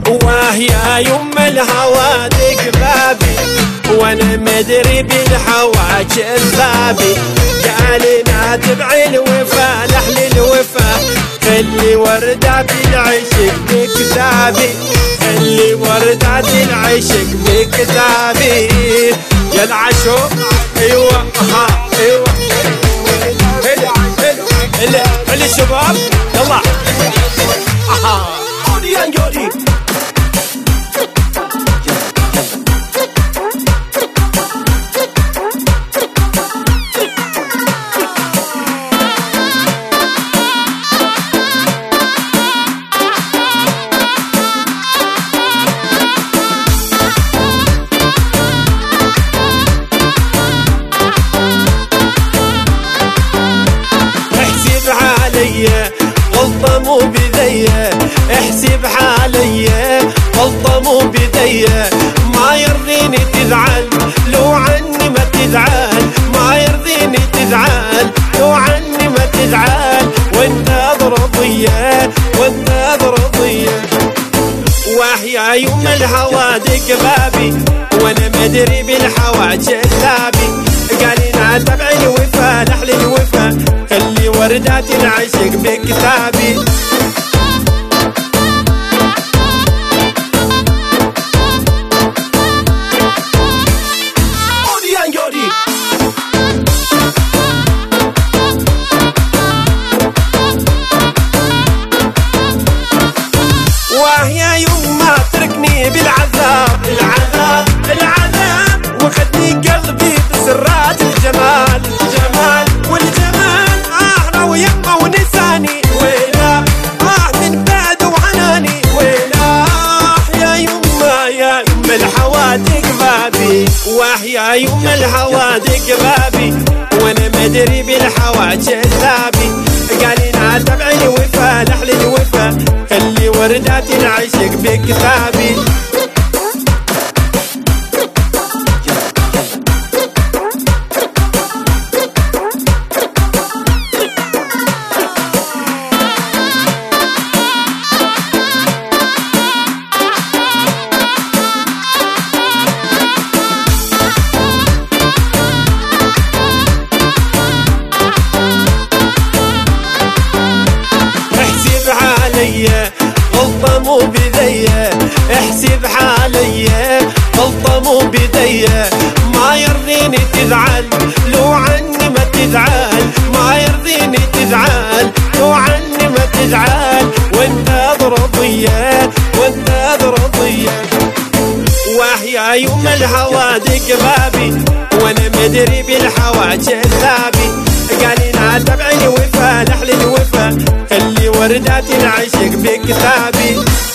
وهي يم الهوى بابي وانا مدري بالهوى جذابي. قالنا تبعي الوفا لحل الوفا خلي وردات العشق بكتابي. خلي وردات العشق بكتابي. يا العشوق ايوه ايوه اللي الشباب يلا يا نجوري. غلطة مو بذية احسب حاليا غلطة مو بذية. ما يرضيني تزعل لو عني ما تزعل. ما يرضيني تزعل لو عني ما تزعل. وانت راضية وانت راضية. وهي يوم الهوى دق بابي وانا مدري بالهوى جذابي. قالنا تبع الوفا لحل الوفا خلي وردات العشق بكتابي. وهي يوم ما تركني بالعذاب العذاب العذاب وخدني قلبي بسرات الجمال الجمال والجمال. اهنا ويما ونساني ويلا من بعد وعناني ويلا. يا يوم الحوادق بابي. وهي يوم الحوادق بابي وانا مدري بالهوى جذابي. قالنا تبع الوفا لحل الوفا خلي وردات العشق بكتابي. غلطة مو بذية احسب حاليا غلطة مو بذية. ما يرضيني تزعل لو عني ما تزعل. ما يرضيني تزعل لو عني ما تزعل. وانت راضية وانت راضية. وهي يوم الهوى دق بابي وانا مدري بالهوى جذابي. قالنا تبع الوفا لحل الوفا خلي وردات العشق بكتابي.